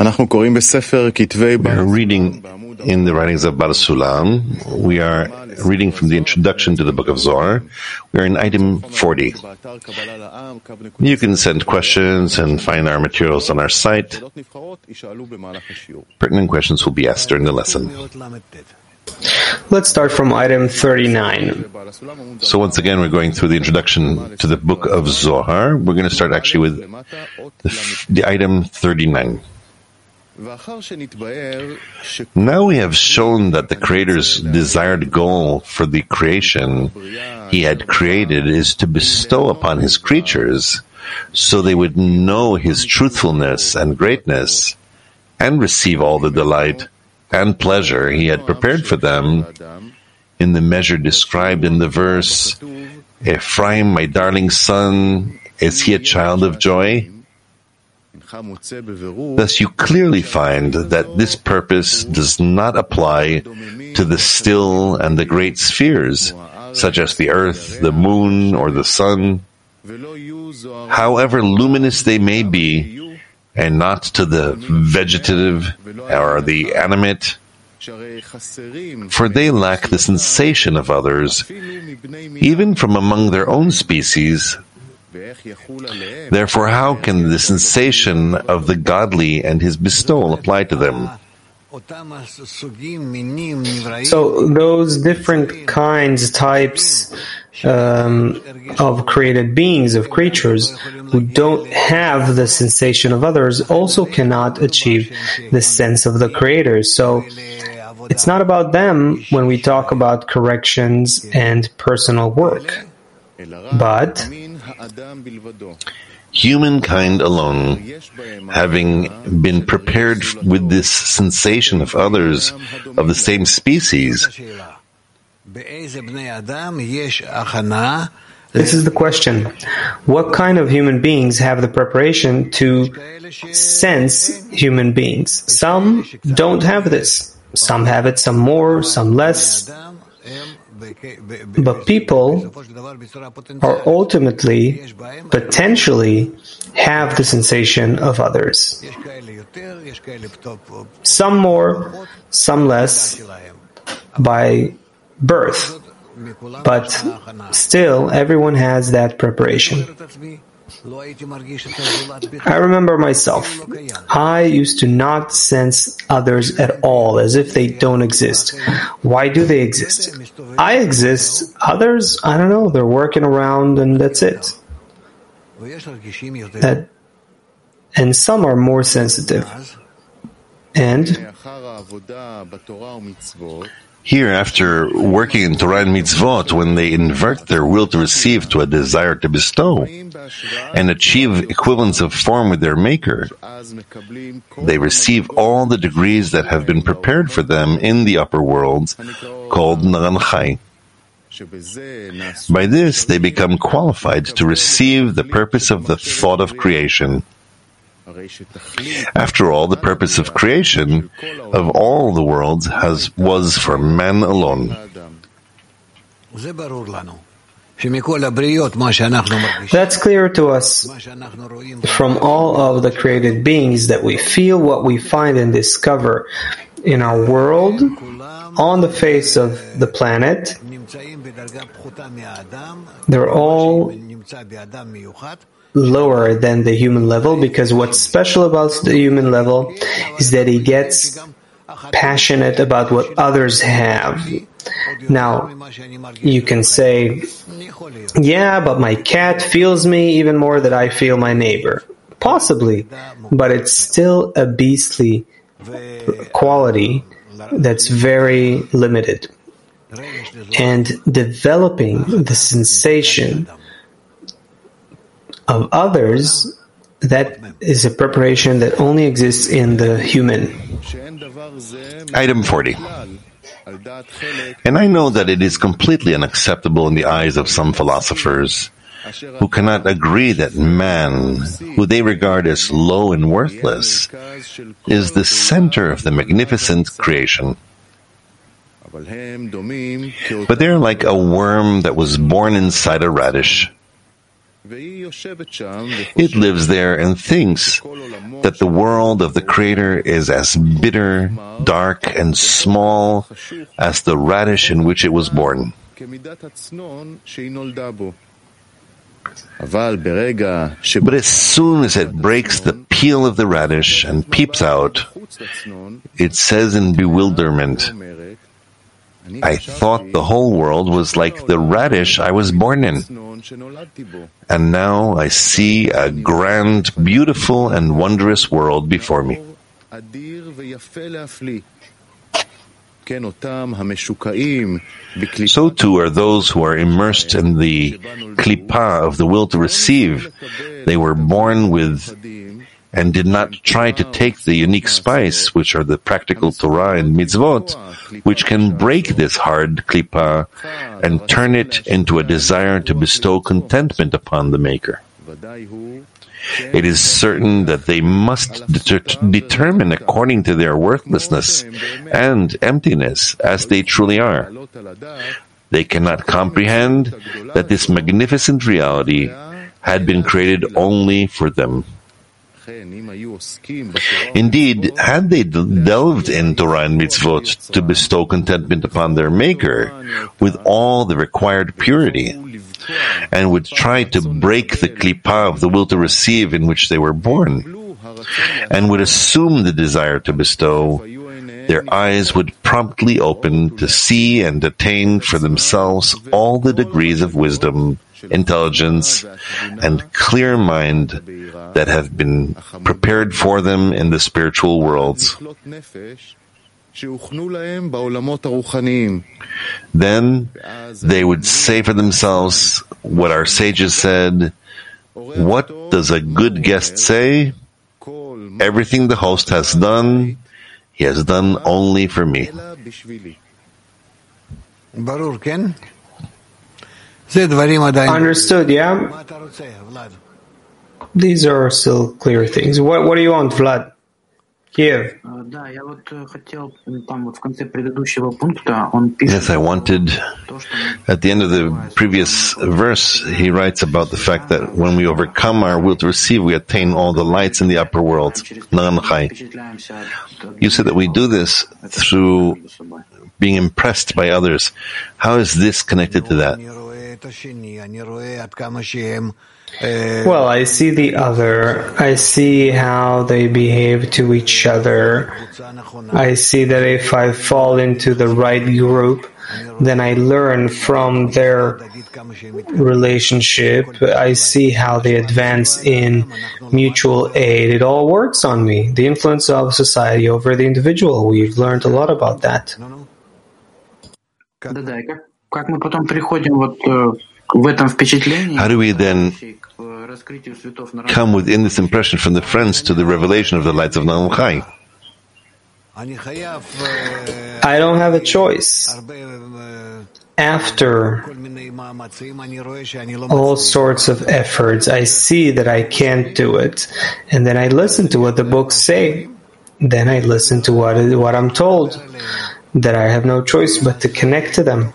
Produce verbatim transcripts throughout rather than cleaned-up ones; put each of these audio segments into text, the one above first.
are reading in the writings of Bar Sulam. We are reading from the introduction to the book of Zohar. We are in item forty. You can send questions and find our materials on our site. Pertinent questions will be asked during the lesson. Let's start from item thirty-nine. So once again, we're going through the introduction to the book of Zohar. We're going to start actually with the, the item thirty-nine. Now we have shown that the Creator's desired goal for the creation He had created is to bestow upon His creatures so they would know His truthfulness and greatness and receive all the delight and pleasure He had prepared for them in the measure described in the verse, Ephraim, my darling son, is he a child of joy? Thus you clearly find that this purpose does not apply to the still and the great spheres, such as the earth, the moon, or the sun, however luminous they may be, and not to the vegetative or the animate, for they lack the sensation of others, even from among their own species. Therefore, how can the sensation of the godly and his bestowal apply to them? So those different kinds, types um, of created beings, of creatures, who don't have the sensation of others, also cannot achieve the sense of the Creator. So it's not about them when we talk about corrections and personal work, but humankind alone, having been prepared with this sensation of others of the same species. This is the question. What kind of human beings have the preparation to sense human beings? Some don't have this. Some have it, some more, some less. But people are ultimately, potentially, have the sensation of others. Some more, some less, by birth. But still, everyone has that preparation. I remember myself. I used to not sense others at all, as if they don't exist. Why do they exist? I exist. Others, I don't know, they're working around and that's it. That, and some are more sensitive. And here, after working in Torah and Mitzvot, when they invert their will to receive to a desire to bestow and achieve equivalence of form with their Maker, they receive all the degrees that have been prepared for them in the upper worlds, called Naran Chai. By this, they become qualified to receive the purpose of the thought of creation. After all, the purpose of creation of all the worlds has was for man alone. That's clear to us from all of the created beings that we feel, what we find and discover in our world, on the face of the planet. They're all lower than the human level, because what's special about the human level is that he gets passionate about what others have. Now, you can say, yeah, but my cat feels me even more than I feel my neighbor. Possibly, but it's still a beastly quality that's very limited. And developing the sensation of others, that is a preparation that only exists in the human. Item forty. And I know that it is completely unacceptable in the eyes of some philosophers who cannot agree that man, who they regard as low and worthless, is the center of the magnificent creation. But they are like a worm that was born inside a radish. It lives there and thinks that the world of the Creator is as bitter, dark, and small as the radish in which it was born. But as soon as it breaks the peel of the radish and peeps out, it says in bewilderment, I thought the whole world was like the radish I was born in. And now I see a grand, beautiful, and wondrous world before me. So too are those who are immersed in the klipa of the will to receive. They were born with and did not try to take the unique spice, which are the practical Torah and mitzvot, which can break this hard klipa and turn it into a desire to bestow contentment upon the Maker. It is certain that they must deter- determine according to their worthlessness and emptiness as they truly are. They cannot comprehend that this magnificent reality had been created only for them. Indeed, had they delved in Torah and mitzvot to bestow contentment upon their Maker with all the required purity, and would try to break the klipa of the will to receive in which they were born, and would assume the desire to bestow, their eyes would promptly open to see and attain for themselves all the degrees of wisdom, intelligence, and clear mind that have been prepared for them in the spiritual worlds. Then they would say for themselves what our sages said, what does a good guest say? Everything the host has done, he has done only for me. Understood, yeah? These are still clear things. What, what do you want, Vlad? Kiev. Yes, I wanted, at the end of the previous verse, he writes about the fact that when we overcome our will to receive, we attain all the lights in the upper world. You said that we do this through being impressed by others. How is this connected to that? Well, I see the other. I see how they behave to each other. I see that if I fall into the right group, then I learn from their relationship. I see how they advance in mutual aid. It all works on me. The influence of society over the individual. We've learned a lot about that. How do we then come within this impression from the friends to the revelation of the lights of Na'am Chai? I don't have a choice. After all sorts of efforts, I see that I can't do it. And then I listen to what the books say. Then I listen to what, what I'm told. That I have no choice but to connect to them.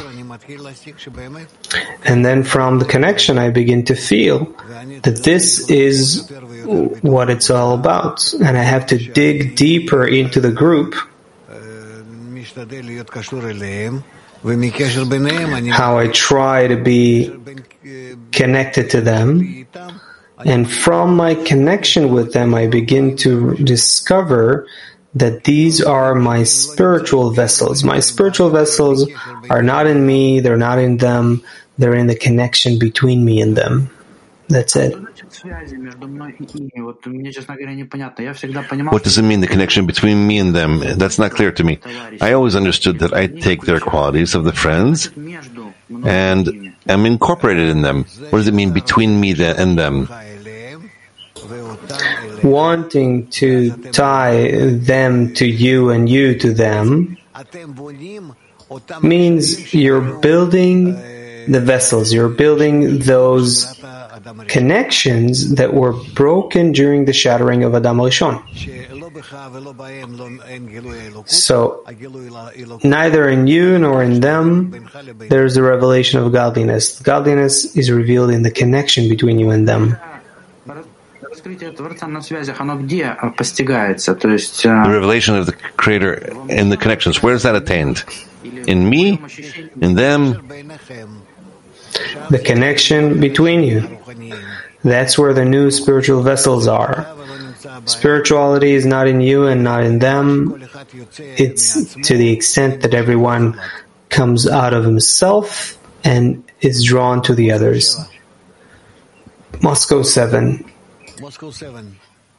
And then from the connection, I begin to feel that this is what it's all about. And I have to dig deeper into the group. How I try to be connected to them. And from my connection with them, I begin to discover that these are my spiritual vessels. My spiritual vessels are not in me, they're not in them, they're in the connection between me and them. That's it. What does it mean, the connection between me and them? That's not clear to me. I always understood that I take their qualities of the friends and am incorporated in them. What does it mean between me and them? Wanting to tie them to you and you to them means you're building the vessels, you're building those connections that were broken during the shattering of Adam Rishon. So, neither in you nor in them there is a revelation of godliness. Godliness is revealed in the connection between you and them. The revelation of the Creator in the connections, where is that attained? In me? In them? The connection between you. That's where the new spiritual vessels are. Spirituality is not in you and not in them. It's to the extent that everyone comes out of himself and is drawn to the others. Moscow seven. Moscow seven.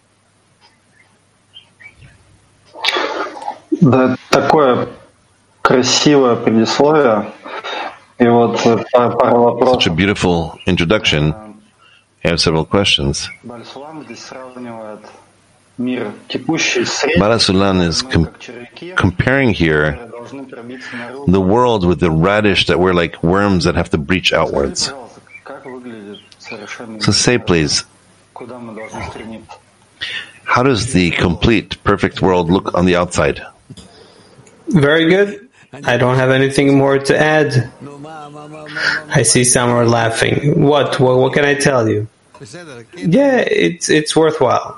Да, такое красивое предисловие. И вот пара вопросов. Such a beautiful introduction. I have several questions. Баль-Сулам здесь сравнивает мир текущий с средним, Balasulam is com- comparing here the world with the radish that we're like worms that have to breach outwards. So say, please, how does the complete, perfect world look on the outside? Very good. I don't have anything more to add. I see some are laughing. What? What, what can I tell you? Yeah, it's it's worthwhile.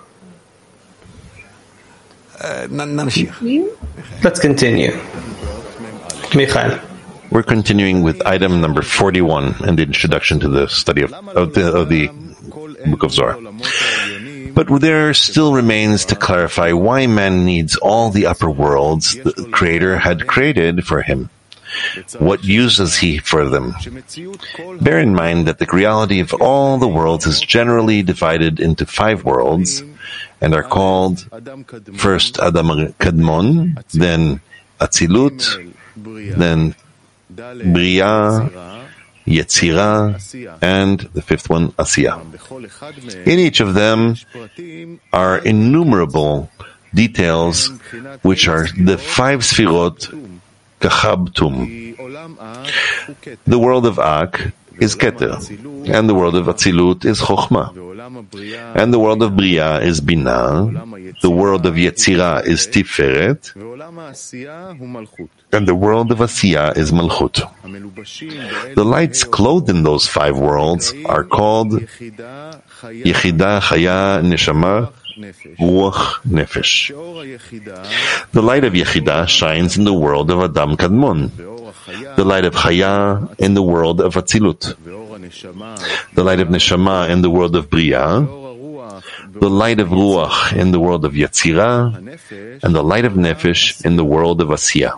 Let's continue. Michael. We're continuing with item number forty-one in the introduction to the study of, of, the, of the Book of Zohar. But there still remains to clarify why man needs all the upper worlds the Creator had created for him. What use is he for them? Bear in mind that the reality of all the worlds is generally divided into five worlds and are called first Adam Kadmon, then Atzilut, then Bria, Yetzira, and the fifth one, Asiya. In each of them are innumerable details which are the five Sfirot Kachabtum. The world of Ak is Keter, and the world of Atzilut is Chochmah, and the world of Bria is Binah, the world of Yetzira is Tiferet, and the world of Asiya is Malchut. The lights clothed in those five worlds are called Yechida, Chaya, Neshama, Ruach, Nefesh. The light of Yechida shines in the world of Adam Kadmon, the light of Chaya in the world of Atzilut, the light of Neshama in the world of Bria, the light of Ruach in the world of Yetzira, and the light of Nefesh in the world of Asiya.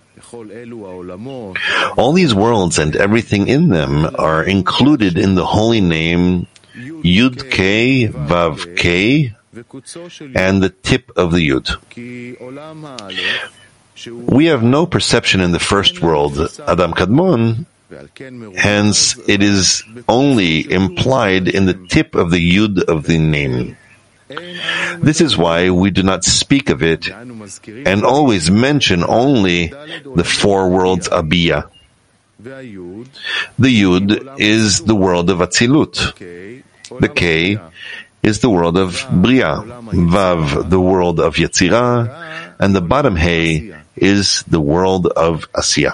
All these worlds and everything in them are included in the holy name Yud K Vav K and the tip of the Yud. We have no perception in the first world, Adam Kadmon, hence it is only implied in the tip of the Yud of the name. This is why we do not speak of it and always mention only the four worlds Abiyah. The Yud is the world of Atzilut. The K is the world of Bria. Vav, the world of Yetzirah. And the bottom Hey is the world of Asiya.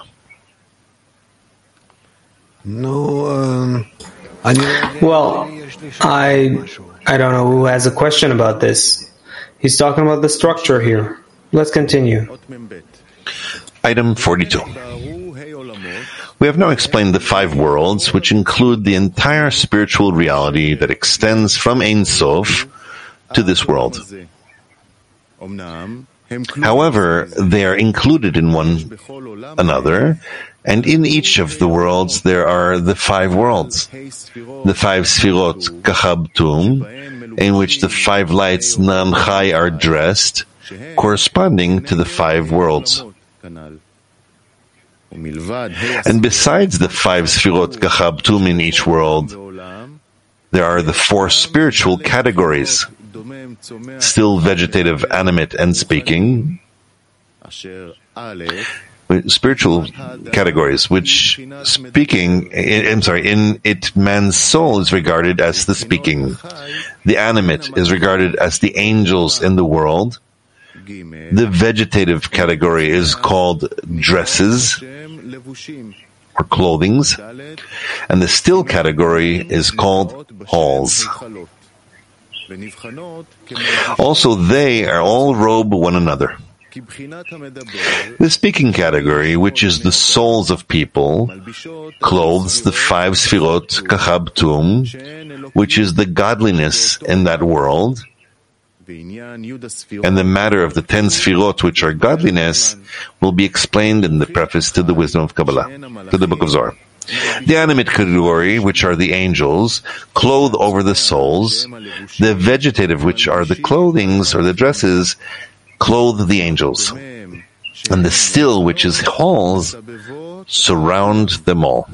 Well, I I don't know who has a question about this. He's talking about the structure here. Let's continue. Item forty-two. We have now explained the five worlds, which include the entire spiritual reality that extends from Ein Sof to this world. However, they are included in one another, and in each of the worlds there are the five worlds, the five Sfirot Kachabtum, in which the five lights Nanchai are dressed, corresponding to the five worlds. And besides the five Sfirot Kachabtum in each world, there are the four spiritual categories, still vegetative, animate, and speaking, spiritual categories, which speaking, I'm sorry, in it, man's soul is regarded as the speaking. The animate is regarded as the angels in the world. The vegetative category is called dresses or clothings, and the still category is called halls. Also, they are all robe one another. The speaking category, which is the souls of people, clothes the five sfirot kachab tum, which is the godliness in that world, and the matter of the ten sfirot, which are godliness, will be explained in the preface to the Wisdom of Kabbalah, to the Book of Zohar. The animate category, which are the angels, clothe over the souls. The vegetative, which are the clothings or the dresses, clothe the angels. And the still, which is halls, surround them all.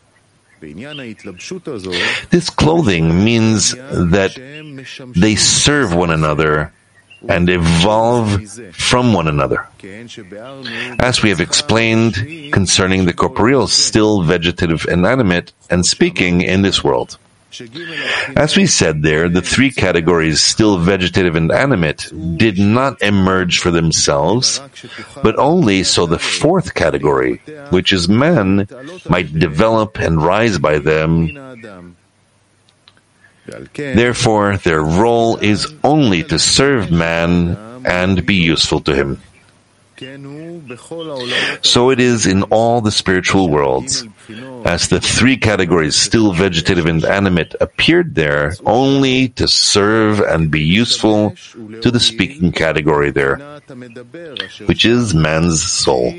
This clothing means that they serve one another and evolve from one another, as we have explained concerning the corporeal, still, vegetative, and animate, and speaking in this world. As we said there, the three categories, still, vegetative, and animate, did not emerge for themselves, but only so the fourth category, which is man, might develop and rise by them. Therefore, their role is only to serve man and be useful to him. So it is in all the spiritual worlds, as the three categories, still, vegetative, and animate, appeared there only to serve and be useful to the speaking category there, which is man's soul.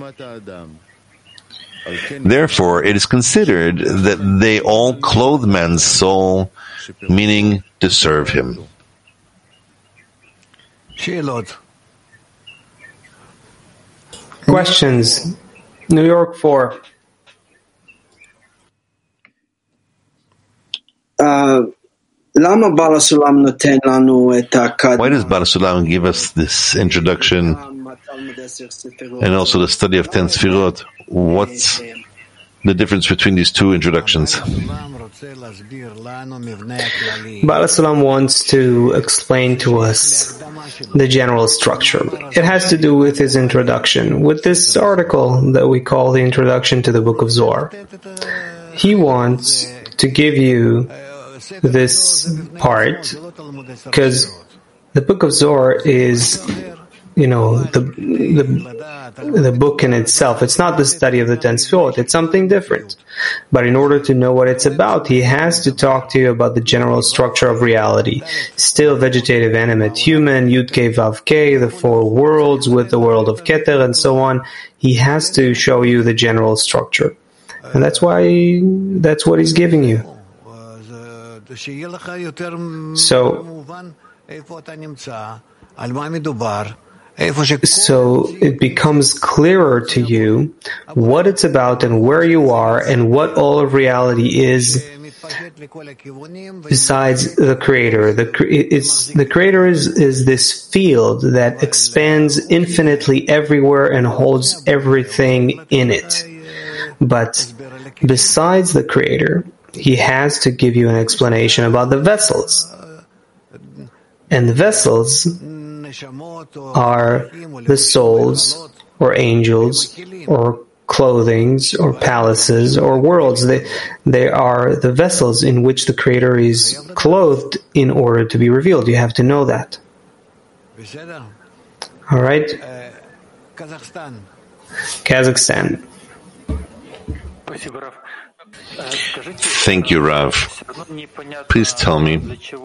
Therefore, it is considered that they all clothe man's soul, meaning to serve him. Questions? New York four. Uh, Why does Baal Sulam give us this introduction and also the study of ten Sfirot? What's the difference between these two introductions? Baal Sulam wants to explain to us the general structure. It has to do with his introduction, with this article that we call the Introduction to the Book of Zohar. He wants to give you this part because the Book of Zohar is, you know, the the the book in itself. It's not the study of the ten Sfirot. It's something different. But in order to know what it's about, he has to talk to you about the general structure of reality. Still, vegetative, animate, human, Yud Kei Vav Kei, the four worlds with the world of Keter and so on. He has to show you the general structure. And that's why, that's what he's giving you. So, So it becomes clearer to you what it's about and where you are and what all of reality is besides the Creator. The, it's, the Creator is, is this field that expands infinitely everywhere and holds everything in it. But besides the Creator, He has to give you an explanation about the vessels. And the vessels are the souls or angels or clothings or palaces or worlds. They, they are the vessels in which the Creator is clothed in order to be revealed. You have to know that. All right? Kazakhstan. Thank you, Rav. Please tell me,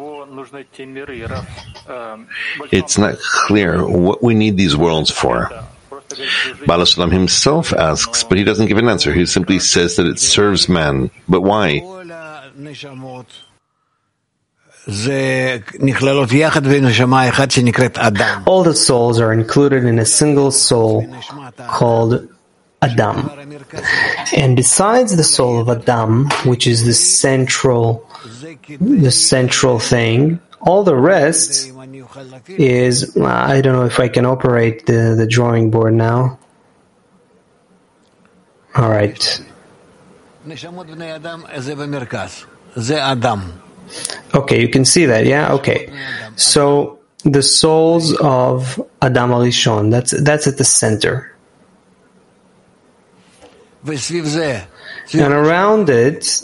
it's not clear what we need these worlds for. Baal Sulam himself asks, but he doesn't give an answer. He simply says that it serves man. But why? All the souls are included in a single soul called Adam. And besides the soul of Adam, which is the central, the central thing, all the rest is, I don't know if I can operate the, the drawing board now. All right. Okay, you can see that, yeah? Okay. So the souls of Adam Arishon, that's that's at the center. And around it,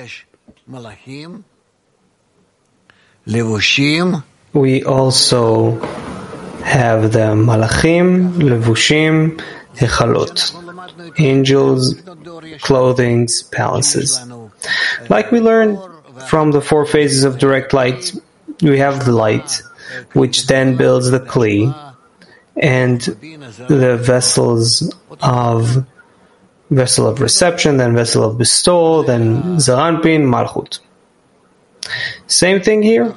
we also have the Malachim, Levushim, Hechalot, angels, clothings, palaces. Like we learned from the four phases of direct light, we have the light, which then builds the Kli, and the vessels of vessel of reception, then vessel of bestowal, then Zaranpin, Malchut. Same thing here.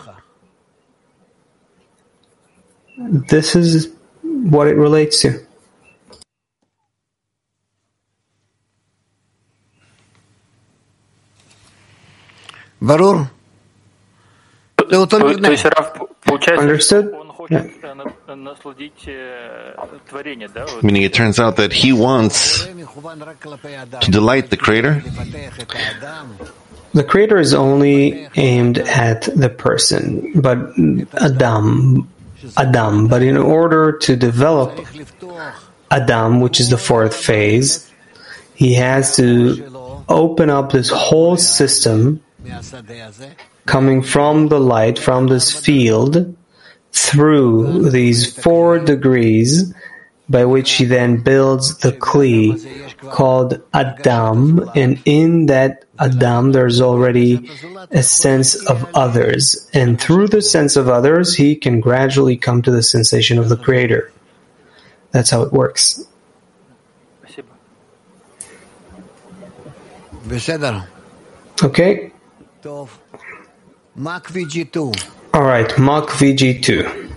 This is what it relates to. Барур? Understood? Yeah. Meaning it turns out that he wants to delight the Creator. The Creator is only aimed at the person, but Adam, Adam. But in order to develop Adam, which is the fourth phase, he has to open up this whole system coming from the light, from this field, through these four degrees, by which he then builds the Kli called Adam, and in that Adam there's already a sense of others, and through the sense of others he can gradually come to the sensation of the Creator. That's how it works. Okay? Alright, Mach V G two.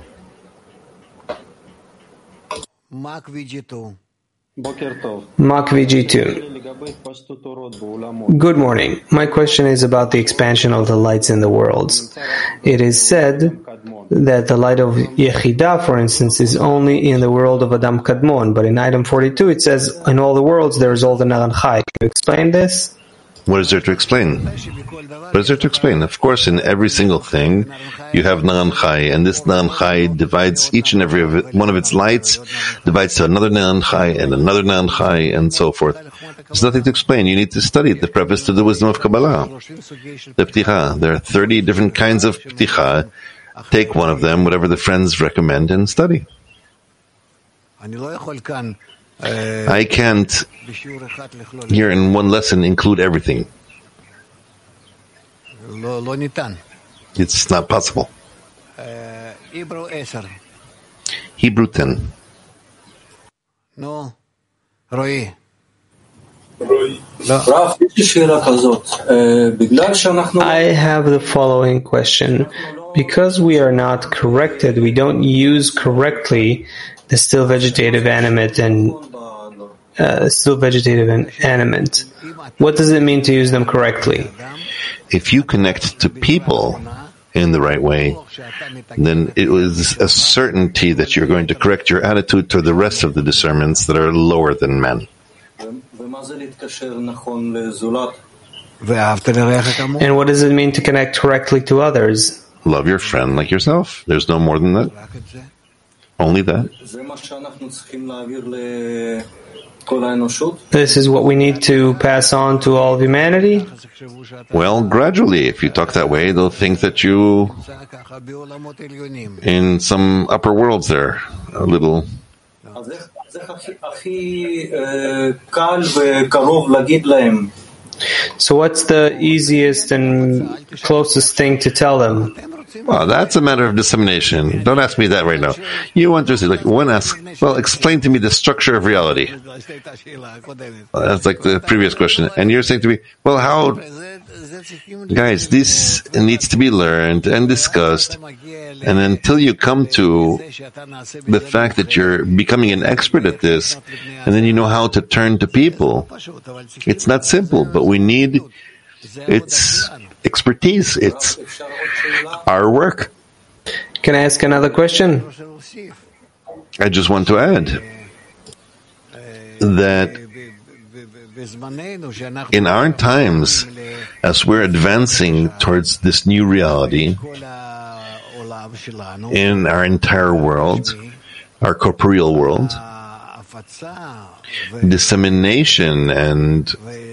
Mach V G two. Mach V G two. Good morning. My question is about the expansion of the lights in the worlds. It is said that the light of Yechidah, for instance, is only in the world of Adam Kadmon, but in item forty-two it says, in all the worlds there is all the Naran Chai. Can you explain this? What is there to explain? What is there to explain? Of course, in every single thing, you have Naran Chai, and this Naran Chai divides each and every of it, one of its lights, divides to another Naran Chai, and another Naran Chai, and so forth. There's nothing to explain. You need to study the preface to the wisdom of Kabbalah. The Pticha. There are thirty different kinds of Pticha. Take one of them, whatever the friends recommend, and study. I can't, here in one lesson, include everything. It's not possible. Hebrew ten. No, Roy. I have the following question. Because we are not corrected, we don't use correctly the still vegetative animate and uh, still vegetative and animate. What does it mean to use them correctly? If you connect to people in the right way, then it was a certainty that you're going to correct your attitude to the rest of the discernments that are lower than men. And what does it mean to connect correctly to others? Love your friend like yourself. There's no more than that. Only that. This is what we need to pass on to all of humanity? Well, gradually, if you talk that way, they'll think that you, in some upper worlds there, a little. So what's the easiest and closest thing to tell them? Well, that's a matter of dissemination. Don't ask me that right now. You want to say, like, one ask, well, explain to me the structure of reality. Well, that's like the previous question. And you're saying to me, well, how, guys, this needs to be learned and discussed. And until you come to the fact that you're becoming an expert at this, and then you know how to turn to people, it's not simple, but we need, it's expertise. It's our work. Can I ask another question? I just want to add that in our times, as we're advancing towards this new reality in our entire world, our corporeal world, dissemination and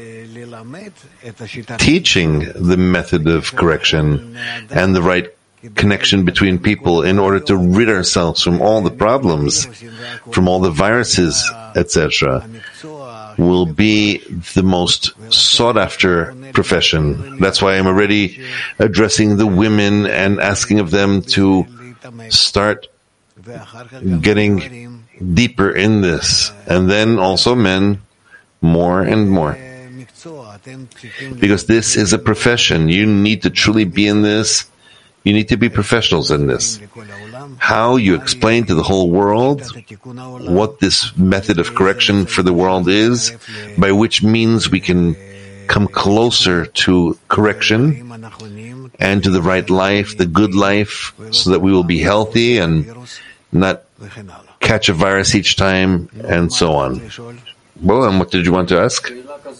teaching the method of correction and the right connection between people in order to rid ourselves from all the problems, from all the viruses, et cetera, will be the most sought-after profession. That's why I'm already addressing the women and asking of them to start getting deeper in this, and then also men more and more. Because this is a profession. You need to truly be in this. You need to be professionals in this. How you explain to the whole world what this method of correction for the world is, by which means we can come closer to correction and to the right life, the good life, so that we will be healthy and not catch a virus each time, and so on. Well, and what did you want to ask?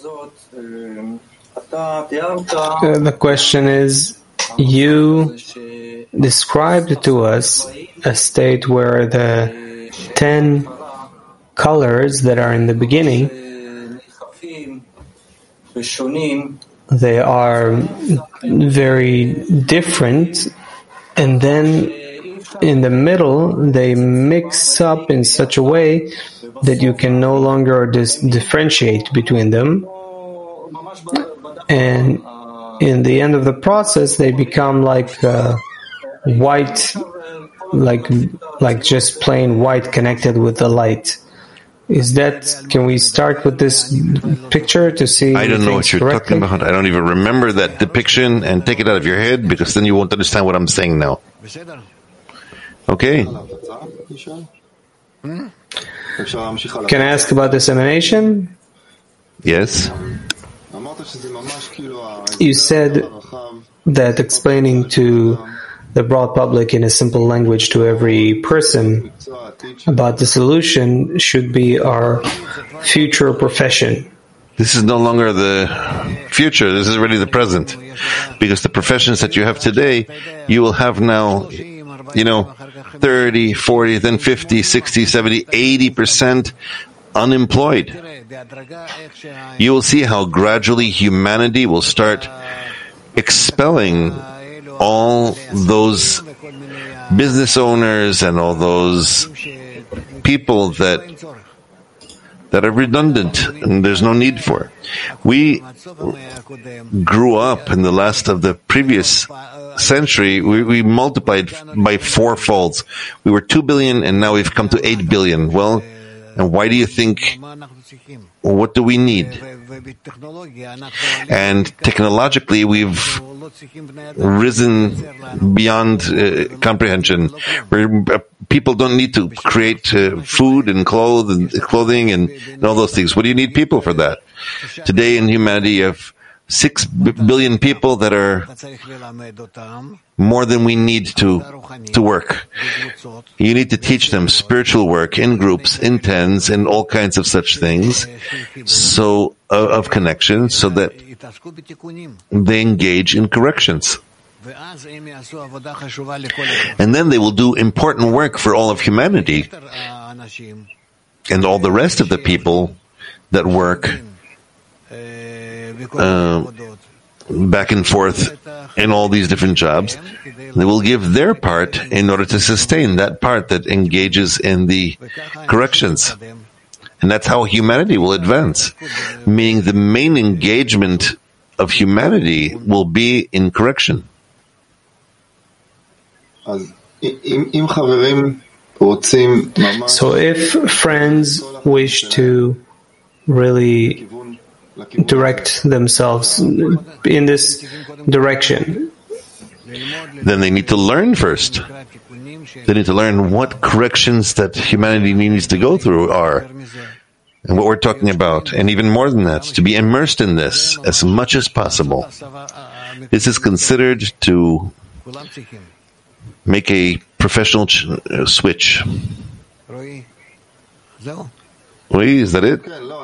Uh, the question is, you described to us a state where the ten colors that are in the beginning, they are very different, and then in the middle they mix up in such a way that you can no longer dis- differentiate between them, and in the end of the process they become like uh, white, like like just plain white connected with the light. Is that, can we start with this picture to see? I don't know what you're correctly? talking about. I don't even remember that depiction, and take it out of your head, because then you won't understand what I'm saying now. Okay. Can I ask about dissemination? Yes. You said that explaining to the broad public in a simple language to every person about the solution should be our future profession. This is no longer the future, this is already the present. Because the professions that you have today, you will have now, you know, thirty, forty, then fifty, sixty, seventy, eighty percent unemployed. You will see how gradually humanity will start expelling all those business owners and all those people that that are redundant and there's no need for. We grew up in the last of the previous century, we, we multiplied by fourfolds. We were two billion and now we've come to eight billion. Well, and why do you think, what do we need? And technologically, we've risen beyond uh, comprehension. Where uh, people don't need to create uh, food and clothes and clothing and, and all those things. What do you need people for that? Today in humanity, you have six b- billion people that are more than we need to to work. You need to teach them spiritual work in groups, in tens, and all kinds of such things, so uh, of connection, so that they engage in corrections. And then they will do important work for all of humanity and all the rest of the people that work Uh, back and forth in all these different jobs. They will give their part in order to sustain that part that engages in the corrections. And that's how humanity will advance. Meaning the main engagement of humanity will be in correction. So if friends wish to really direct themselves in this direction, then they need to learn first. They need to learn what corrections that humanity needs to go through are, and what we're talking about, and even more than that, to be immersed in this as much as possible. This is considered to make a professional ch- uh, switch. Wait, is that it?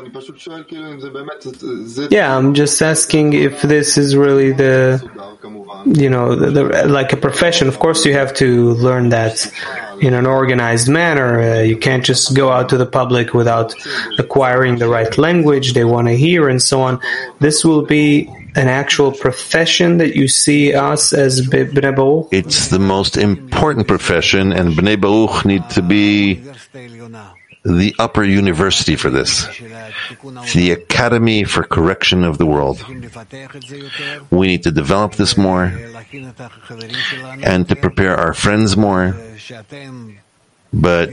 Yeah, I'm just asking if this is really the, you know, the, the, like a profession. Of course, you have to learn that in an organized manner. Uh, you can't just go out to the public without acquiring the right language they want to hear and so on. This will be an actual profession that you see us as Bnei Baruch? It's the most important profession, and Bnei Baruch need to be the upper university for this, the Academy for Correction of the World. We need to develop this more and to prepare our friends more. But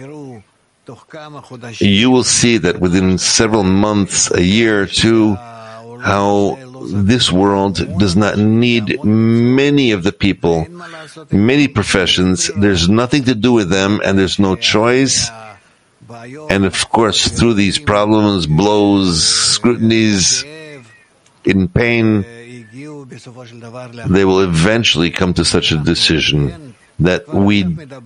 you will see that within several months, a year or two, how this world does not need many of the people, many professions. There's nothing to do with them, and there's no choice. And of course, through these problems, blows, scrutinies, in pain, they will eventually come to such a decision that we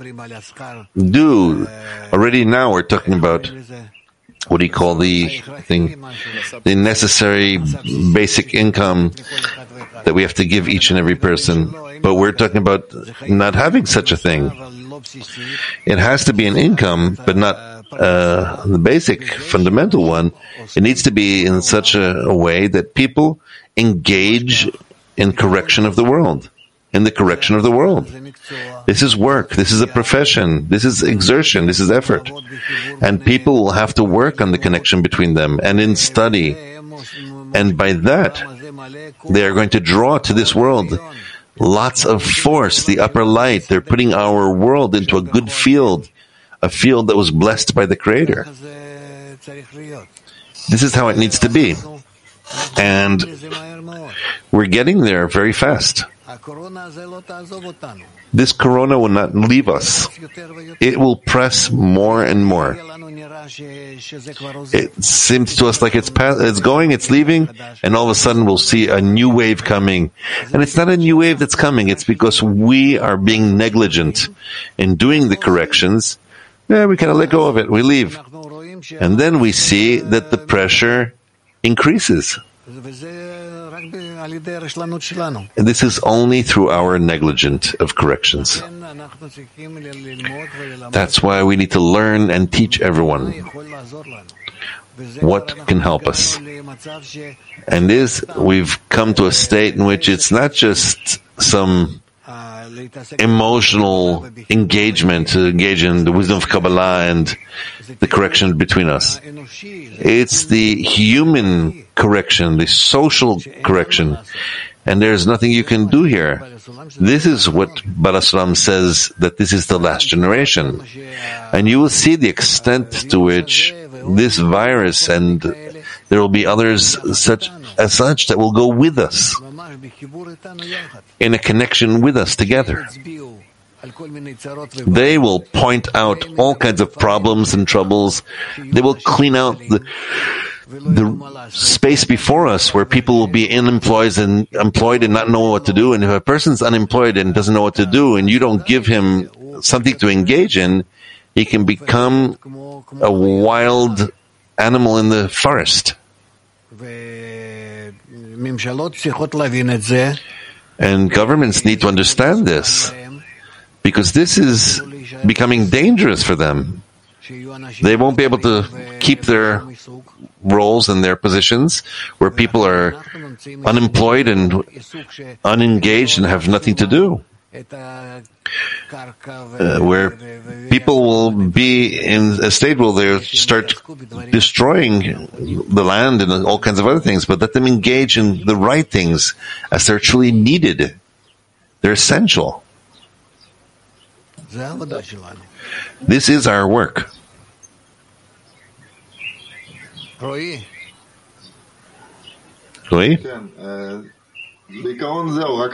do. Already now we're talking about, what do you call the thing, the necessary basic income that we have to give each and every person. But we're talking about not having such a thing. It has to be an income, but not uh, the basic, fundamental one. It needs to be in such a, a way that people engage in correction of the world, in the correction of the world. This is work. This is a profession. This is exertion. This is effort. And people will have to work on the connection between them and in study. And by that, they are going to draw to this world lots of force, the upper light. They're putting our world into a good field, a field that was blessed by the Creator. This is how it needs to be. And we're getting there very fast. This corona will not leave us. It will press more and more. It seems to us like it's pass- it's going, it's leaving, and all of a sudden we'll see a new wave coming. And it's not a new wave that's coming, it's because we are being negligent in doing the corrections. Yeah, we kind of let go of it, we leave. And then we see that the pressure increases. And this is only through our negligence of corrections. That's why we need to learn and teach everyone what can help us. And this, we've come to a state in which it's not just some emotional engagement to engage in the wisdom of Kabbalah and the correction between us. It's the human correction, the social correction, and there's nothing you can do here. This is what Baal HaSulam says, that this is the last generation. And you will see the extent to which this virus, and there will be others such as such that will go with us, in a connection with us together. They will point out all kinds of problems and troubles. They will clean out the, the space before us where people will be unemployed and employed and not know what to do. And if a person's unemployed and doesn't know what to do, and you don't give him something to engage in, he can become a wild animal in the forest. And governments need to understand this, because this is becoming dangerous for them. They won't be able to keep their roles and their positions where people are unemployed and unengaged and have nothing to do. Uh, where people will be in a state where they'll start destroying the land and all kinds of other things, but let them engage in the right things as they're truly needed. They're essential. This is our work. Roy? Roy? Yeah,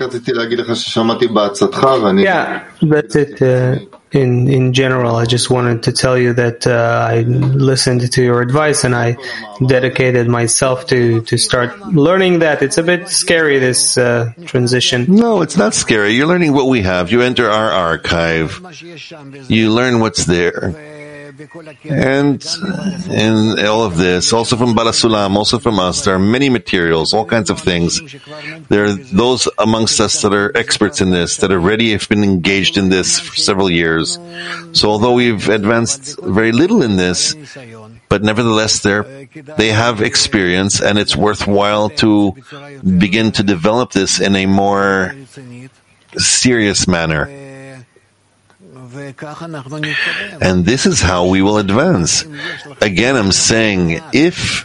that's it. Uh, in in general, I just wanted to tell you that uh, I listened to your advice and I dedicated myself to, to start learning that. It's a bit scary, this uh, transition. No, it's not scary. You're learning what we have. You enter our archive. You learn what's there. And in all of this, also from Baal HaSulam, also from us, there are many materials, all kinds of things. There are those amongst us that are experts in this, that already have been engaged in this for several years. So although we've advanced very little in this, but nevertheless they're, they have experience, and it's worthwhile to begin to develop this in a more serious manner. And this is how we will advance. Again, I'm saying, if,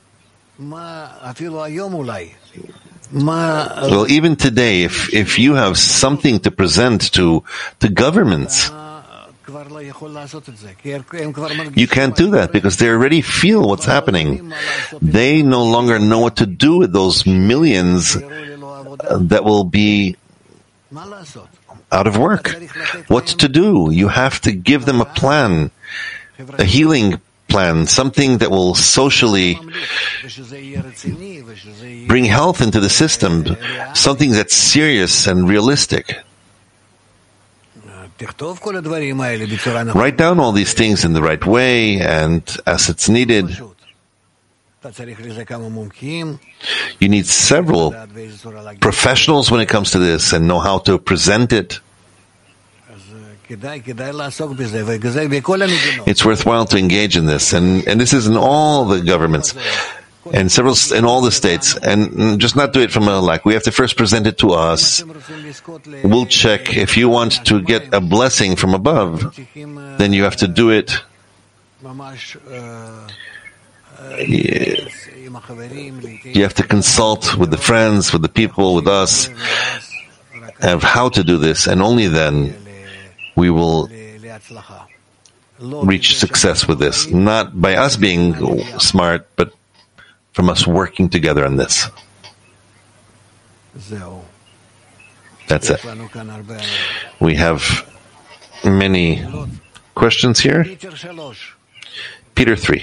well, even today, if, if you have something to present to, to governments, you can't do that because they already feel what's happening. They no longer know what to do with those millions that will be out of work. What to do? You have to give them a plan, a healing plan, something that will socially bring health into the system, something that's serious and realistic. Write down all these things in the right way and as it's needed. You need several professionals when it comes to this and know how to present it. It's worthwhile to engage in this, and, and this is in all the governments and several in all the states, and just not do it from a lack. We have to first present it to us. We'll check. If you want to get a blessing from above, then you have to do it. You have to consult with the friends, with the people, with us, of how to do this, and only then we will reach success with this. Not by us being smart, but from us working together on this. That's it. We have many questions here. Peter three.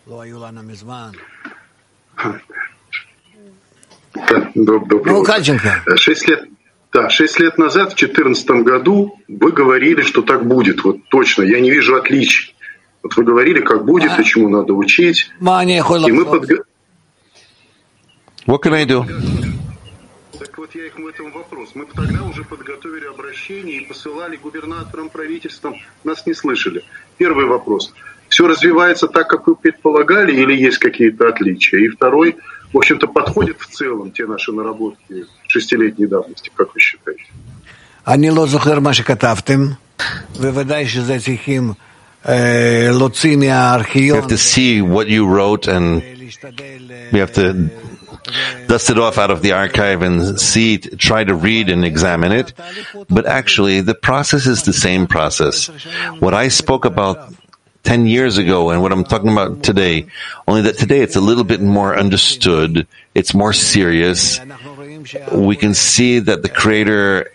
Шесть лет, да, шесть лет назад, в четырнадцатом году, вы говорили, что так будет. Вот точно, я не вижу отличий. Вот вы говорили, как будет, и чему надо учить. И мы подго... What can I do? Так вот, я их в этом вопрос. Мы тогда уже подготовили обращение и посылали губернаторам, правительствам. Нас не слышали. Первый вопрос. Все развивается так, как вы предполагали, или есть какие-то отличия? И второй, в общем-то, подходят в целом те наши наработки шестилетней давности, как вы считаете? אני לא זוכר מה שכתבתם, בוודאי שזה צריכים להוציא מהארכיון. We have to see what you wrote, and we have to dust it off out of the archive and see, try to read and examine it. But actually, the process is the same process. What I spoke about ten years ago and what I'm talking about today, only that today it's a little bit more understood, it's more serious. We can see that the Creator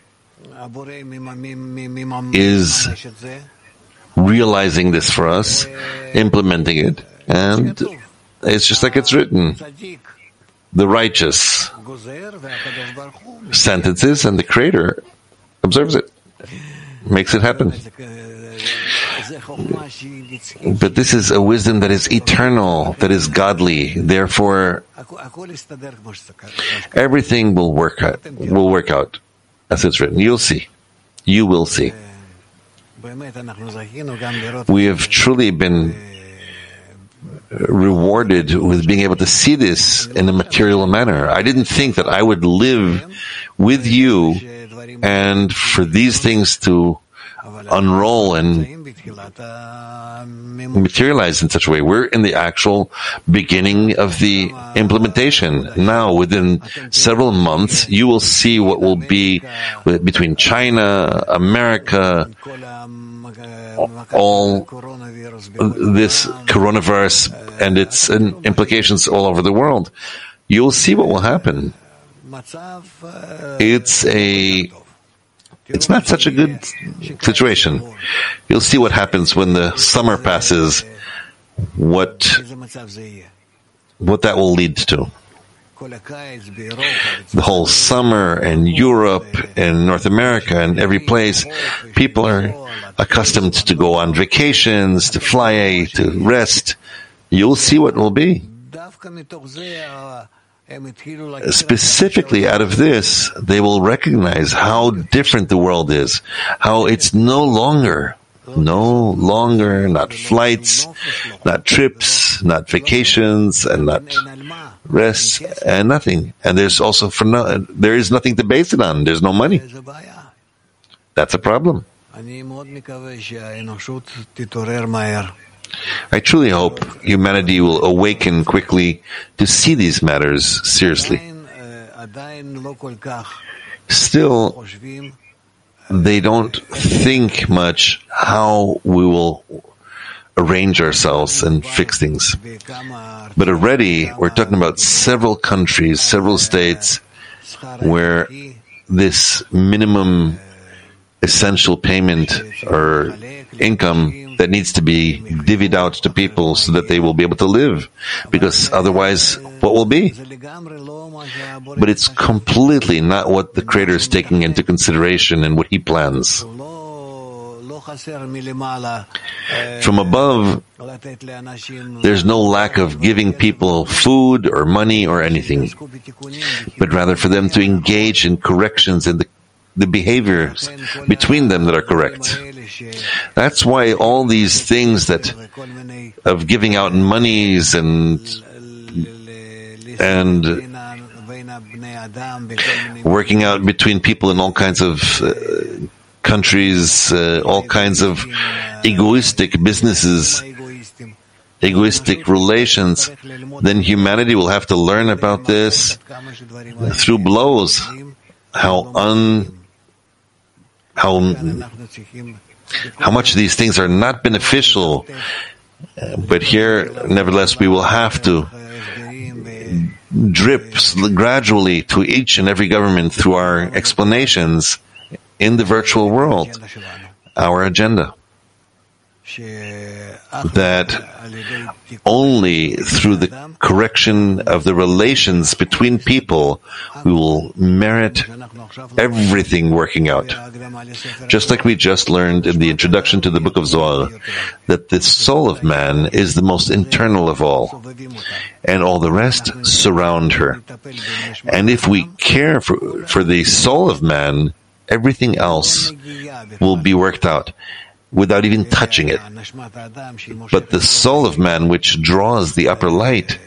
is realizing this for us, implementing it, and it's just like it's written. The righteous sentences, and the Creator observes it, makes it happen. But this is a wisdom that is eternal, that is godly. Therefore, everything will work out, will work out as it's written. You'll see. You will see. We have truly been rewarded with being able to see this in a material manner. I didn't think that I would live with you and for these things to unroll and materialize in such a way. We're in the actual beginning of the implementation. Now, within several months, you will see what will be between China, America, all this coronavirus and its implications all over the world. You'll see what will happen. It's a It's not such a good situation. You'll see what happens when the summer passes, what, what that will lead to. The whole summer in Europe and North America and every place, people are accustomed to go on vacations, to fly, to rest. You'll see what it will be. Specifically out of this, they will recognize how different the world is, how it's no longer, no longer, not flights, not trips, not vacations, and not rests, and nothing. And there's also, for no, there is nothing to base it on. There's no money. That's a problem. I truly hope humanity will awaken quickly to see these matters seriously. Still, they don't think much how we will arrange ourselves and fix things. But already, we're talking about several countries, several states, where this minimum essential payment or income that needs to be divvied out to people so that they will be able to live, because otherwise what will be? But it's completely not what the Creator is taking into consideration and what He plans. From above, there's no lack of giving people food or money or anything, but rather for them to engage in corrections in the the behaviors between them that are correct. That's why all these things that of giving out monies and and working out between people in all kinds of uh, countries, uh, all kinds of egoistic businesses, egoistic relations, then humanity will have to learn about this through blows. How un How, how much these things are not beneficial, but here, nevertheless, we will have to drip gradually to each and every government through our explanations in the virtual world, our agenda. That only through the correction of the relations between people we will merit everything working out. Just like we just learned in the introduction to the book of Zohar, that the soul of man is the most internal of all, and all the rest surround her. And if we care for, for the soul of man, everything else will be worked out without even touching it. But the soul of man, which draws the upper light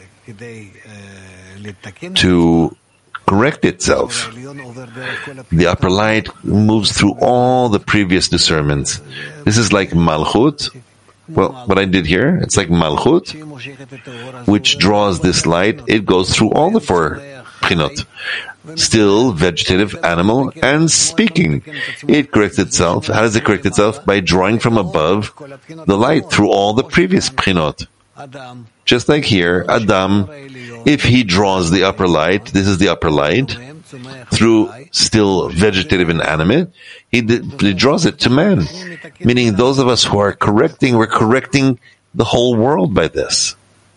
to correct itself, the upper light moves through all the previous discernments. This is like Malchut. Well, what I did here, it's like Malchut, which draws this light. It goes through all the four Prinot. Still, vegetative, animal, and speaking. It corrects itself. How does it correct itself? By drawing from above the light through all the previous Prinot. Just like here, Adam, if he draws the upper light, this is the upper light, through still vegetative and animate, he, did, he draws it to man. Meaning those of us who are correcting, we're correcting the whole world by this.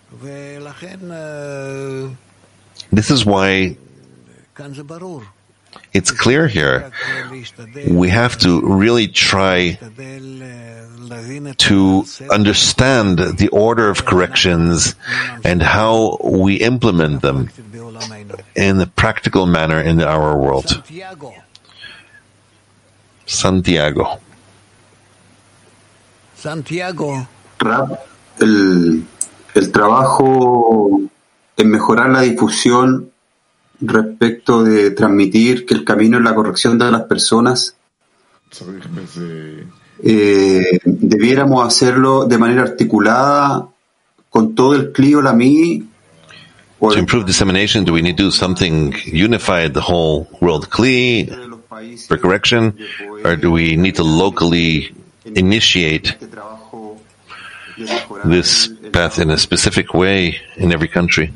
This is why it's clear here. We have to really try to understand the order of corrections and how we implement them in a practical manner in our world. Santiago. Santiago. El, el trabajo en mejorar la difusión respecto de transmitir que el camino es la corrección de las personas, eh, debiéramos hacerlo de manera articulada con todo el Kli Olami. To improve dissemination, do we need to do something unified, the whole world Kli, for correction, or do we need to locally initiate this path in a specific way in every country?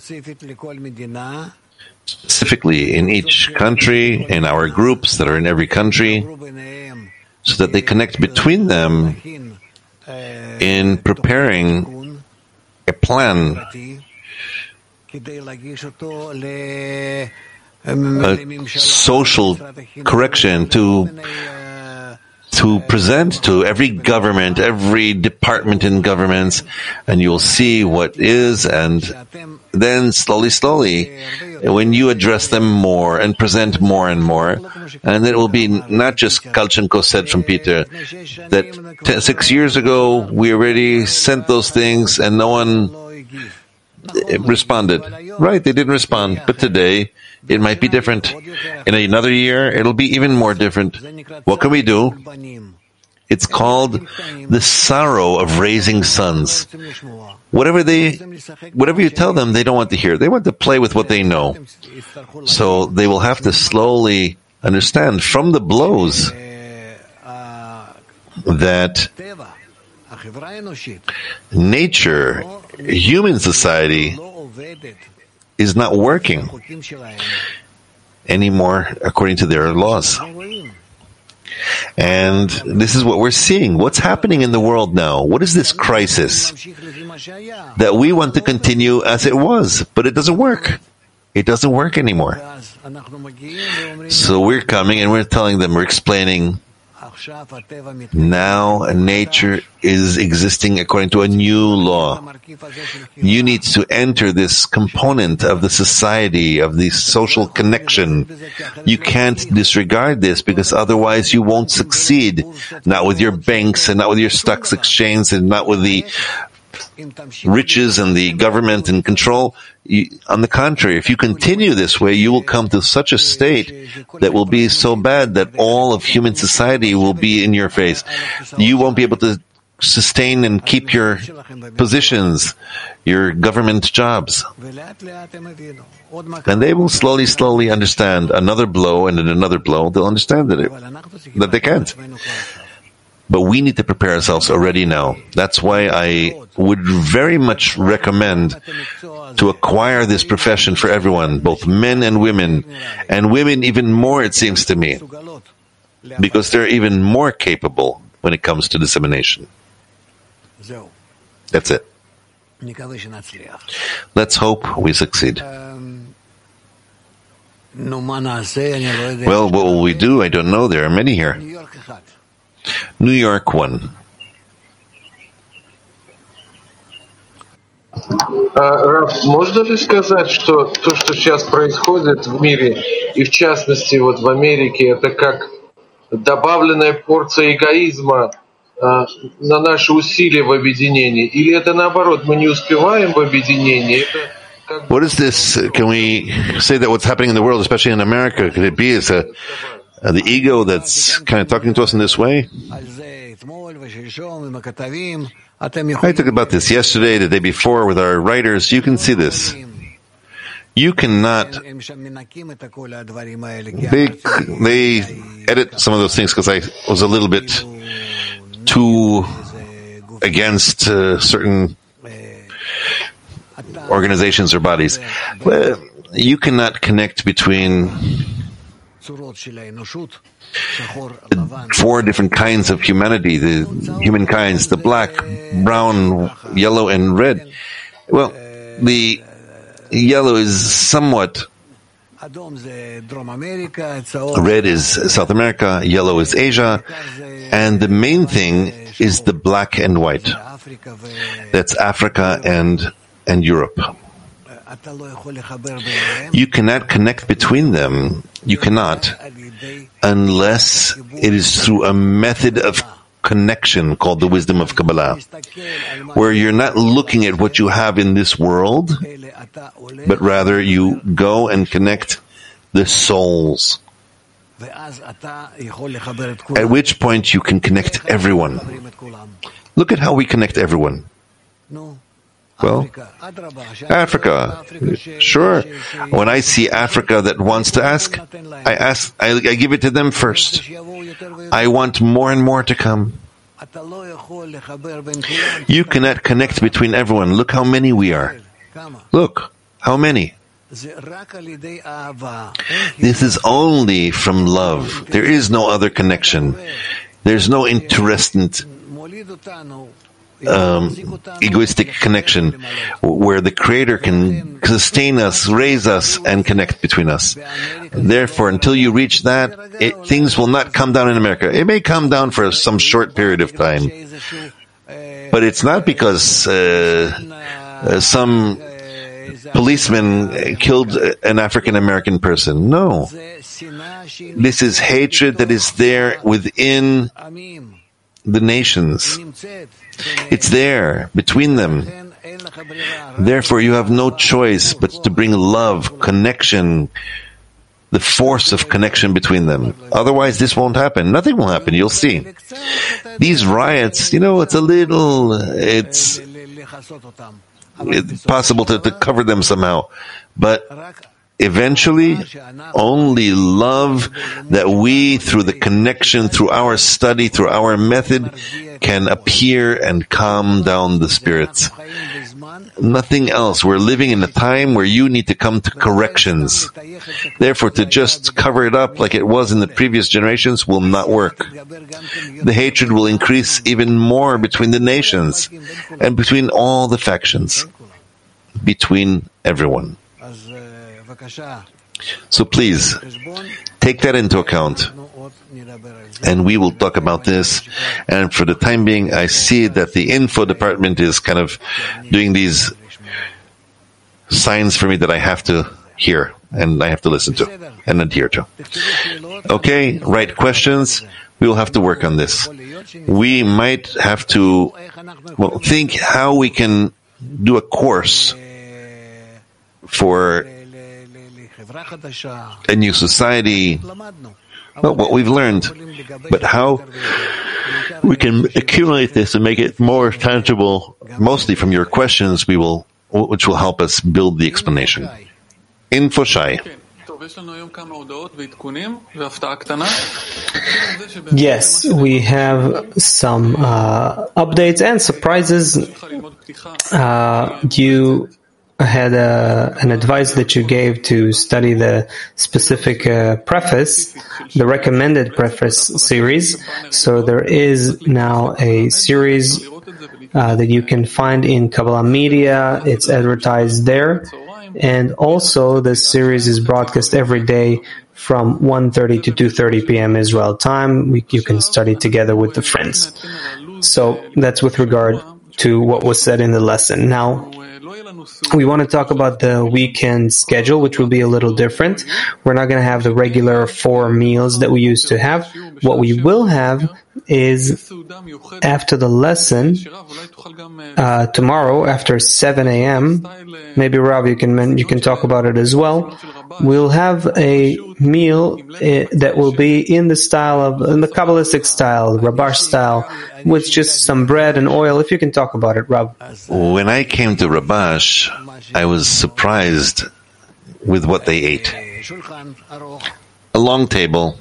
Specifically in each country, in our groups that are in every country, so that they connect between them in preparing a plan a social correction to to present to every government, every department in governments, and you'll see what is, and then slowly, slowly, when you address them more and present more and more, and it will be not just Kalchenko said from Peter, that ten, six years ago we already sent those things and no one responded. Right, they didn't respond, but today it might be different. In another year, it'll be even more different. What can we do? It's called the sorrow of raising sons. Whatever they, whatever you tell them, they don't want to hear. They want to play with what they know. So they will have to slowly understand from the blows that nature, human society, is not working anymore according to their laws. And this is what we're seeing. What's happening in the world now? What is this crisis? That we want to continue as it was, but it doesn't work. It doesn't work anymore. So we're coming and we're telling them, we're explaining, now nature is existing according to a new law. You need to enter this component of the society, of the social connection. You can't disregard this because otherwise you won't succeed. Not with your banks and not with your stocks exchange and not with the riches and the government and control. You, on the contrary, if you continue this way, you will come to such a state that will be so bad that all of human society will be in your face. You won't be able to sustain and keep your positions, your government jobs. And they will slowly, slowly understand another blow and then another blow. They'll understand that, it, that they can't. But we need to prepare ourselves already now. That's why I would very much recommend to acquire this profession for everyone, both men and women, and women even more, it seems to me, because they're even more capable when it comes to dissemination. That's it. Let's hope we succeed. Well, what will we do? I don't know. There are many here. New York one. Раф, можно ли сказать, что то, что сейчас происходит в мире, и в частности вот в Америке, это как добавленная порция эгоизма на наши усилия в объединении? Или это наоборот, мы не успеваем в объединении? Это What is this? Can we say that what's happening in the world, especially in America, could it be as a Uh, the ego that's kind of talking to us in this way? I talked about this yesterday, the day before with our writers. You can see this. You cannot... They, they edit some of those things because I was a little bit too against uh, certain organizations or bodies. But you cannot connect between four different kinds of humanity, the human kinds, the black, brown, yellow, and red. Well, the yellow is somewhat, red is South America, yellow is Asia, and the main thing is the black and white. That's Africa and, and Europe. You cannot connect between them. You cannot, unless it is through a method of connection called the wisdom of Kabbalah, where you're not looking at what you have in this world, but rather you go and connect the souls. At which point you can connect everyone. Look at how we connect everyone. Well, Africa, sure. When I see Africa that wants to ask, I ask, I, I give it to them first. I want more and more to come. You cannot connect between everyone. Look how many we are. Look, how many. This is only from love. There is no other connection. There's no interest in... um, egoistic connection where the Creator can sustain us, raise us, and connect between us. Therefore, until you reach that, it, things will not come down in America. It may come down for some short period of time, but it's not because uh, uh, some policeman killed an African American person. No. This is hatred that is there within the nations. It's there, between them. Therefore, you have no choice but to bring love, connection, the force of connection between them. Otherwise, this won't happen. Nothing will happen. You'll see. These riots, you know, it's a little, it's, it's possible to, to cover them somehow. But eventually, only love that we, through the connection, through our study, through our method, can appear and calm down the spirits. Nothing else. We're living in a time where you need to come to corrections. Therefore, to just cover it up like it was in the previous generations will not work. The hatred will increase even more between the nations and between all the factions, between everyone. So please, take that into account. And we will talk about this. And for the time being, I see that the info department is kind of doing these signs for me that I have to hear and I have to listen to and adhere to. Okay, right questions. We will have to work on this. We might have to, well, think how we can do a course for a new society. Well, what we've learned, but how we can accumulate this and make it more tangible, mostly from your questions, we will, which will help us build the explanation. Info Shai. Yes, we have some uh, updates and surprises. Uh, you had a, an advice that you gave to study the specific uh, preface, the recommended preface series. So there is now a series uh, that you can find in Kabbalah Media. It's advertised there. And also the series is broadcast every day from one thirty to two thirty p.m. Israel time. We, you can study together with the friends. So that's with regard to what was said in the lesson. Now, we want to talk about the weekend schedule, which will be a little different. We're not going to have the regular four meals that we used to have. What we will have is, after the lesson, uh, tomorrow, after seven a.m., maybe Rob, you can you can talk about it as well. We'll have a meal uh, that will be in the style of, in the Kabbalistic style, Rabash style, with just some bread and oil. If you can talk about it, Rob. When I came to Rabash, I was surprised with what they ate. A long table.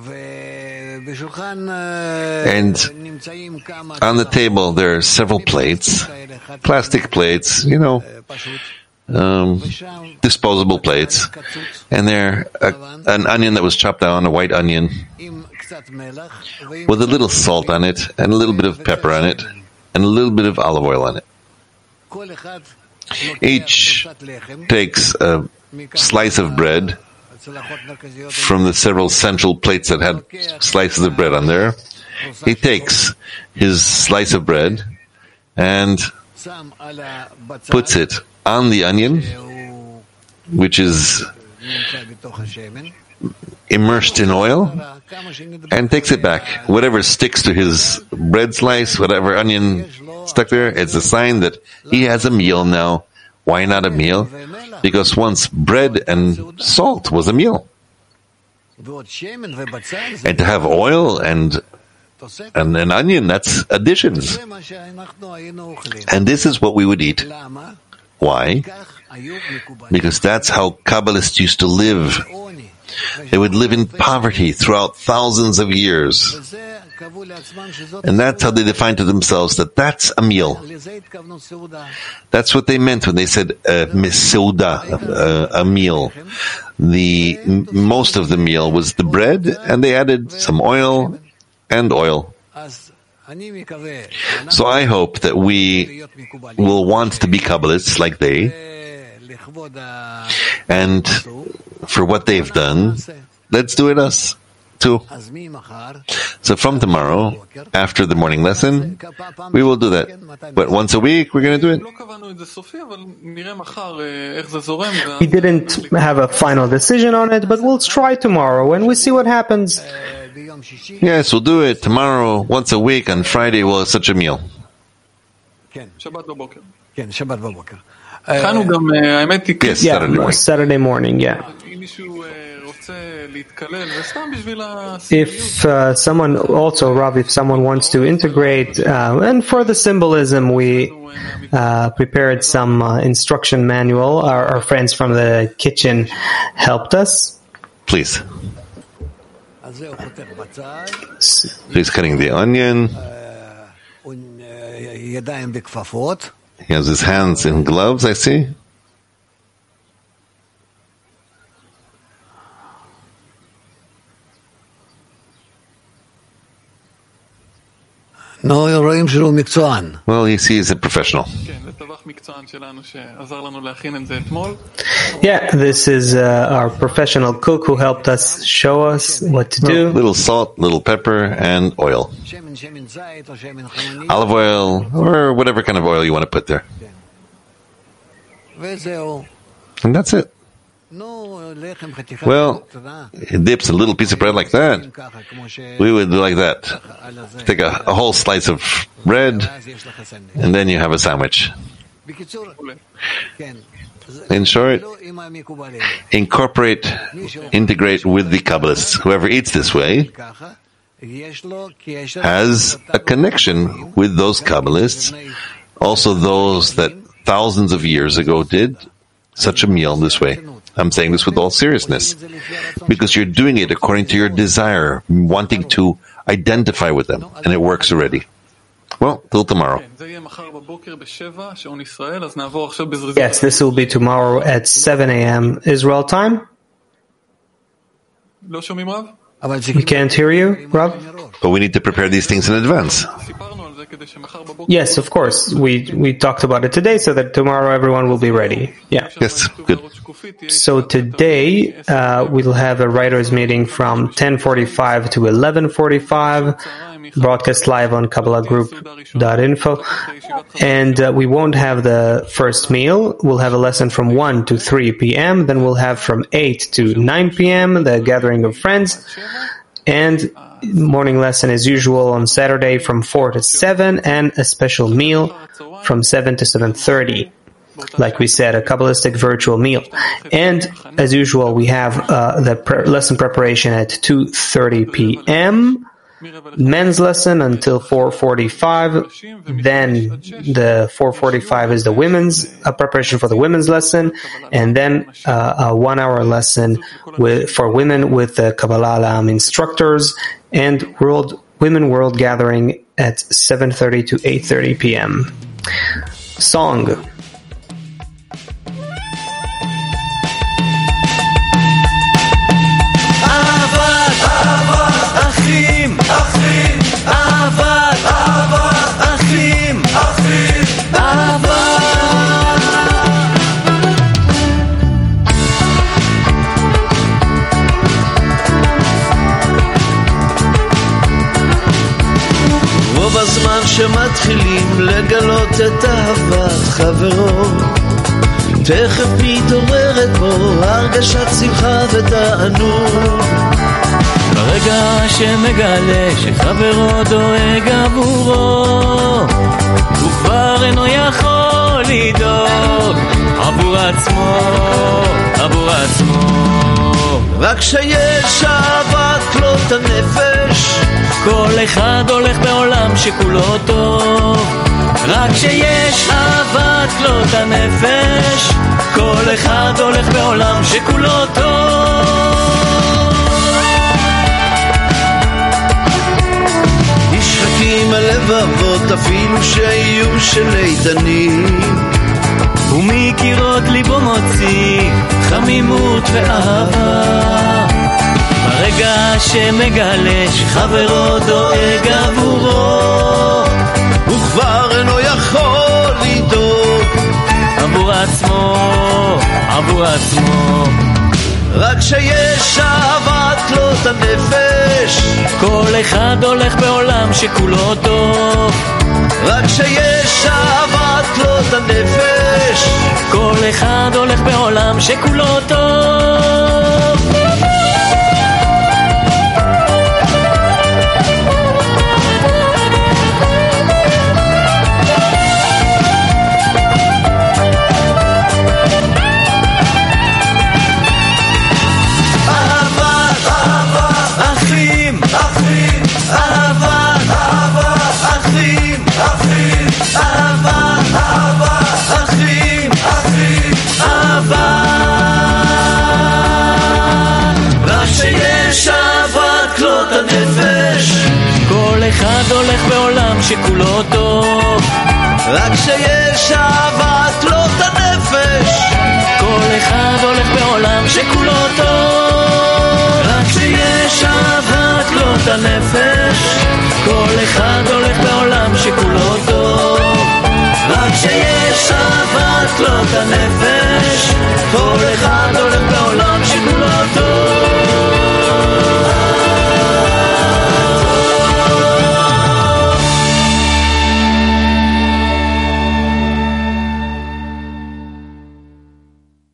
And on the table there are several plates, plastic plates, you know, um, disposable plates, and there a, an onion that was chopped down, a white onion, with a little salt on it, and a little bit of pepper on it, and a little bit of olive oil on it. Each takes a slice of bread from the several central plates that had slices of bread on there. He takes his slice of bread and puts it on the onion, which is immersed in oil, and takes it back. Whatever sticks to his bread slice, whatever onion stuck there, it's a sign that he has a meal now. Why not a meal? Because once bread and salt was a meal. And to have oil and and an onion, that's additions. And this is what we would eat. Why? Because that's how Kabbalists used to live. They would live in poverty throughout thousands of years. And that's how they defined to themselves that that's a meal. That's what they meant when they said uh, seuda, uh, a meal. The m- most of the meal was the bread, and they added some oil and oil. So I hope that we will want to be Kabbalists like they, and for what they've done, let's do it us too. So from tomorrow, after the morning lesson, we will do that. But once a week, we're going to do it. We didn't have a final decision on it, but we'll try tomorrow and we'll see what happens. Yes, we'll do it tomorrow, once a week. On Friday, we'll have such a meal. Yes, Saturday morning. Saturday morning, yeah. If uh, someone, also, Rob, if someone wants to integrate, uh, and for the symbolism, we uh, prepared some uh, instruction manual. Our, our friends from the kitchen helped us. Please. He's cutting the onion. He has his hands in gloves, I see. No, well, you see, he's a professional. Yeah, this is uh, our professional cook who helped us show us what to do. Little salt, little pepper, and oil. Olive oil, or whatever kind of oil you want to put there. And that's it. Well, it dips a little piece of bread like that. We would do like that. Take a, a whole slice of bread, and then you have a sandwich. In short, incorporate, integrate with the Kabbalists. Whoever eats this way has a connection with those Kabbalists, also those that thousands of years ago did such a meal this way. I'm saying this with all seriousness, because you're doing it according to your desire, wanting to identify with them, and it works already. Well, till tomorrow. Yes, this will be tomorrow at seven a.m. Israel time. We can't hear you, Rob? But we need to prepare these things in advance. Yes, of course. We we talked about it today so that tomorrow everyone will be ready. Yeah. Yes, good. So today uh, we'll have a writers meeting from ten forty-five to eleven forty-five, broadcast live on Kabbalah Group dot info. And uh, we won't have the first meal. We'll have a lesson from one to three p.m. Then we'll have from eight to nine p.m. the gathering of friends. And morning lesson as usual on Saturday from four to seven, and a special meal from seven to seven thirty. Like we said, a Kabbalistic virtual meal. And as usual, we have uh, the pre- lesson preparation at two thirty p.m. Men's lesson until four forty-five. Then the four forty-five is the women's uh, preparation for the women's lesson, and then uh, a one-hour lesson with, for women with the Kabbalah La'am instructors, and World Women World Gathering at seven thirty to eight thirty p.m. Song. בזמן שמתחילים לגלות את אהבת חברו, תכף מתעוררת בו הרגשת שמחה ותענוג. ברגע שמגלה שחברו דואג עבורו, הוא כבר אינו יכול לדאוג עבור עצמו, עבור עצמו. רק שיש אהבת כלות הנפש, כל אחד הולך בעולם שכולו טוב. רק שיש אהבת כלות הנפש, כל אחד הולך בעולם שכולו טוב. נשחקים הלבבות אפילו שיהיו של איתנים, ומקירות ליבו מוציא חמימות ואהבה. ברגע שמגלה שחברו דואג עבורו, עצמו, עבור עצמו. רק שיש אהבת כלות הנפש, כל אחד הולך בעולם שכולו טוב. רק שיש אהבת כלות הנפש, כל אחד הולך בעולם שכולו טוב. כל אחד הולך בעולם שכולו טוב. רק שיש אהבת כלות הנפש, כל אחד הולך בעולם שכולו טוב. רק שיש אהבת כלות הנפש, כל אחד הולך בעולם שכולו טוב. רק שיש אהבת כלות הנפש, כל אחד